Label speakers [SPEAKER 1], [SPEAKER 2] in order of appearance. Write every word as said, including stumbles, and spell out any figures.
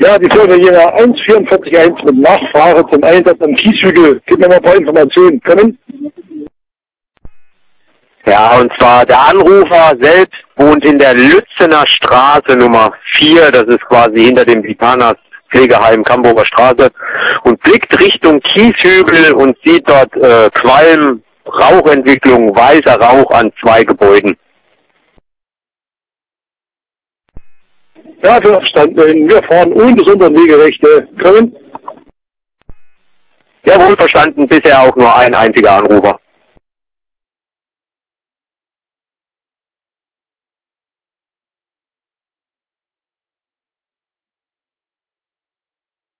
[SPEAKER 1] Ja, die Firma Jena eins vier vier eins mit Nachfrage zum Einsatz am Kieshügel. Gib mir mal ein paar Informationen. Können?
[SPEAKER 2] Ja, und zwar der Anrufer selbst wohnt in der Lützener Straße Nummer vier. Das ist quasi hinter dem Vitanas Pflegeheim Camburger Straße und blickt Richtung Kieshügel und sieht dort äh, Qualm, Rauchentwicklung, weißer Rauch an zwei Gebäuden.
[SPEAKER 1] Ja, verstanden. Wir fahren unbesonderen Wegerechte. Können?
[SPEAKER 2] Ja, wohl verstanden, bisher auch nur ein einziger Anrufer.